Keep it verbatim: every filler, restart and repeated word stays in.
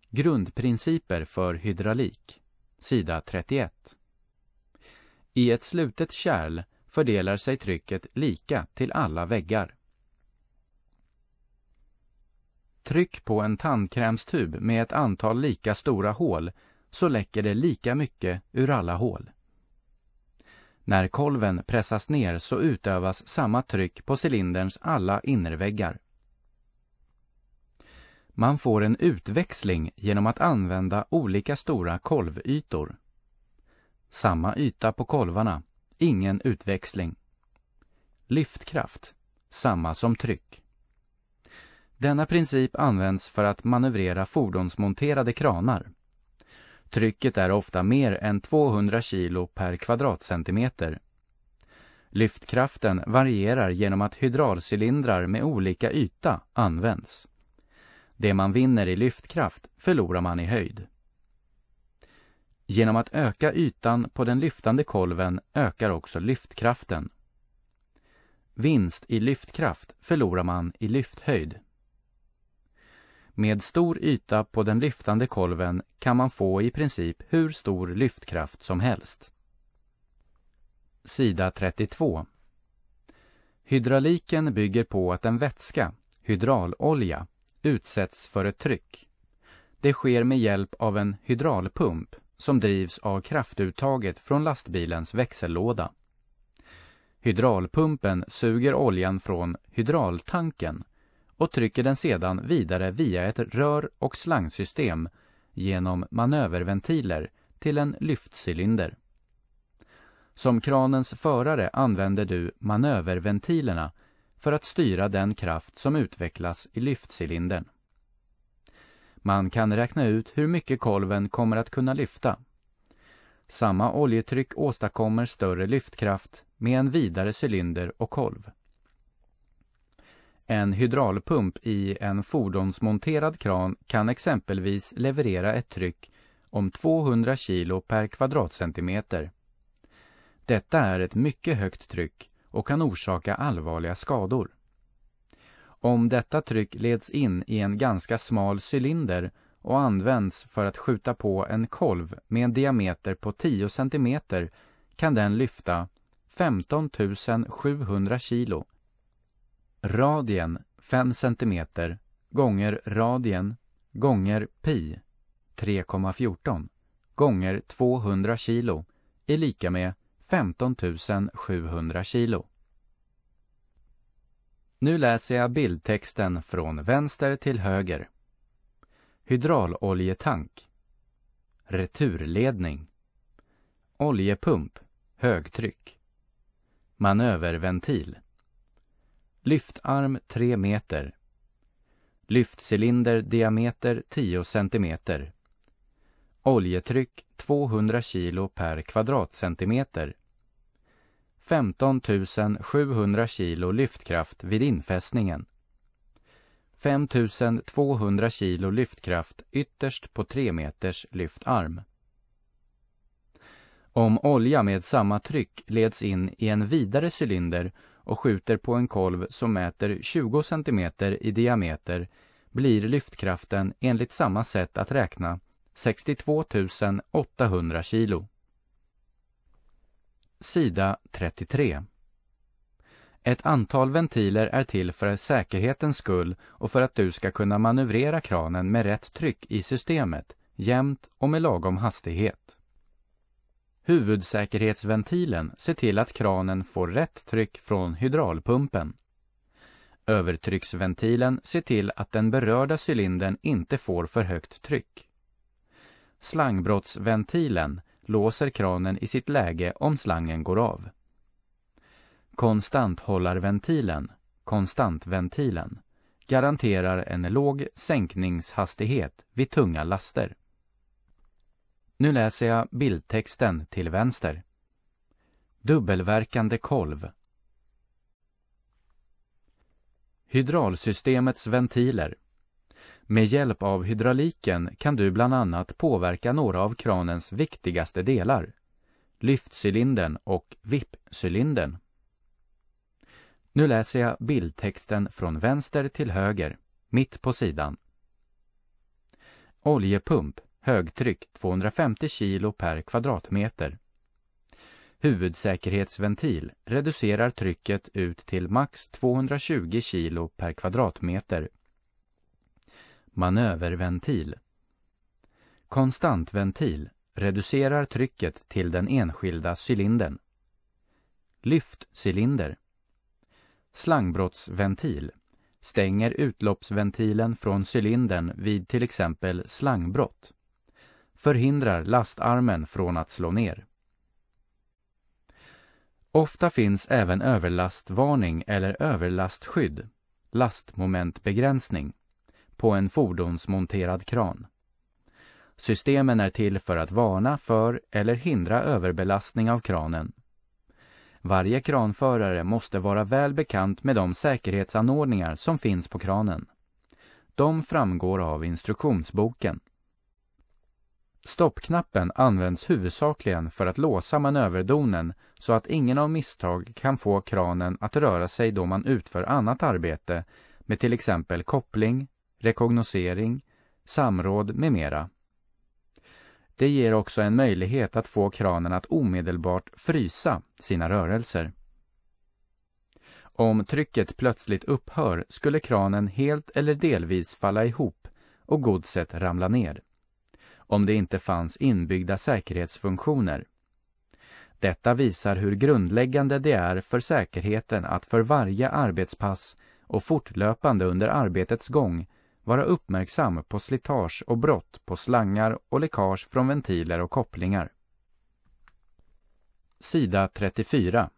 Grundprinciper för hydraulik. Sida trettioett. I ett slutet kärl fördelar sig trycket lika till alla väggar. Tryck på en tandkrämstub med ett antal lika stora hål så läcker det lika mycket ur alla hål. När kolven pressas ner så utövas samma tryck på cylinderns alla innerväggar. Man får en utväxling genom att använda olika stora kolvytor. Samma yta på kolvarna, ingen utväxling. Lyftkraft, samma som tryck. Denna princip används för att manövrera fordonsmonterade kranar. Trycket är ofta mer än tvåhundra kilo per kvadratcentimeter. Lyftkraften varierar genom att hydraulcylindrar med olika yta används. Det man vinner i lyftkraft förlorar man i höjd. Genom att öka ytan på den lyftande kolven ökar också lyftkraften. Vinst i lyftkraft förlorar man i lyfthöjd. Med stor yta på den lyftande kolven kan man få i princip hur stor lyftkraft som helst. Sida trettiotvå. Hydrauliken bygger på att en vätska, hydraulolja, utsätts för ett tryck. Det sker med hjälp av en hydraulpump som drivs av kraftuttaget från lastbilens växellåda. Hydraulpumpen suger oljan från hydraultanken och trycker den sedan vidare via ett rör- och slangsystem genom manöverventiler till en lyftcylinder. Som kranens förare använder du manöverventilerna för att styra den kraft som utvecklas i lyftcylindern. Man kan räkna ut hur mycket kolven kommer att kunna lyfta. Samma oljetryck åstadkommer större lyftkraft med en vidare cylinder och kolv. En hydraulpump i en fordonsmonterad kran kan exempelvis leverera ett tryck om tvåhundra kilo per kvadratcentimeter. Detta är ett mycket högt tryck och kan orsaka allvarliga skador. Om detta tryck leds in i en ganska smal cylinder och används för att skjuta på en kolv med en diameter på tio centimeter kan den lyfta femton tusen sjuhundra kilo. Radien fem centimeter gånger radien gånger pi tre komma fjorton gånger tvåhundra kilo är lika med femton tusen sjuhundra kilo. Nu läser jag bildtexten från vänster till höger. Hydrauloljetank. Returledning. Oljepump, högtryck. Manöverventil. Lyftarm tre meter. Lyftcylinder diameter tio centimeter. Oljetryck tvåhundra kilo per kvadratcentimeter. femton tusen sjuhundra kilo lyftkraft vid infästningen. fem tusen tvåhundra kilo lyftkraft ytterst på tre meters lyftarm. Om olja med samma tryck leds in i en vidare cylinder och skjuter på en kolv som mäter tjugo centimeter i diameter blir lyftkraften enligt samma sätt att räkna sextiotvå tusen åttahundra kilo. Sida trettiotre. Ett antal ventiler är till för säkerhetens skull och för att du ska kunna manövrera kranen med rätt tryck i systemet, jämnt och med lagom hastighet. Huvudsäkerhetsventilen ser till att kranen får rätt tryck från hydraulpumpen. Övertrycksventilen ser till att den berörda cylindern inte får för högt tryck. Slangbrottsventilen låser kranen i sitt läge om slangen går av. Konstanthållarventilen, konstantventilen, garanterar en låg sänkningshastighet vid tunga laster. Nu läser jag bildtexten till vänster. Dubbelverkande kolv. Hydraulsystemets ventiler. Med hjälp av hydrauliken kan du bland annat påverka några av kranens viktigaste delar, lyftcylindern och vippcylindern. Nu läser jag bildtexten från vänster till höger, mitt på sidan. Oljepump, högtryck tvåhundrafemtio kilo per kvadratmeter. Huvudsäkerhetsventil reducerar trycket ut till max tvåhundratjugo kilo per kvadratmeter. Manöverventil. Konstantventil reducerar trycket till den enskilda cylindern. Lyftcylinder. Slangbrottsventil stänger utloppsventilen från cylindern vid till exempel slangbrott. Förhindrar lastarmen från att slå ner. Ofta finns även överlastvarning eller överlastskydd, lastmomentbegränsning, på en fordonsmonterad kran. Systemen är till för att varna för eller hindra överbelastning av kranen. Varje kranförare måste vara väl bekant med de säkerhetsanordningar som finns på kranen. De framgår av instruktionsboken. Stoppknappen används huvudsakligen för att låsa manöverdonen så att ingen av misstag kan få kranen att röra sig då man utför annat arbete med till exempel koppling, rekognosering, samråd med mera. Det ger också en möjlighet att få kranen att omedelbart frysa sina rörelser. Om trycket plötsligt upphör skulle kranen helt eller delvis falla ihop och godset ramla ner, om det inte fanns inbyggda säkerhetsfunktioner. Detta visar hur grundläggande det är för säkerheten att för varje arbetspass och fortlöpande under arbetets gång vara uppmärksam på slitage och brott på slangar och läckage från ventiler och kopplingar. Sida trettiofyra.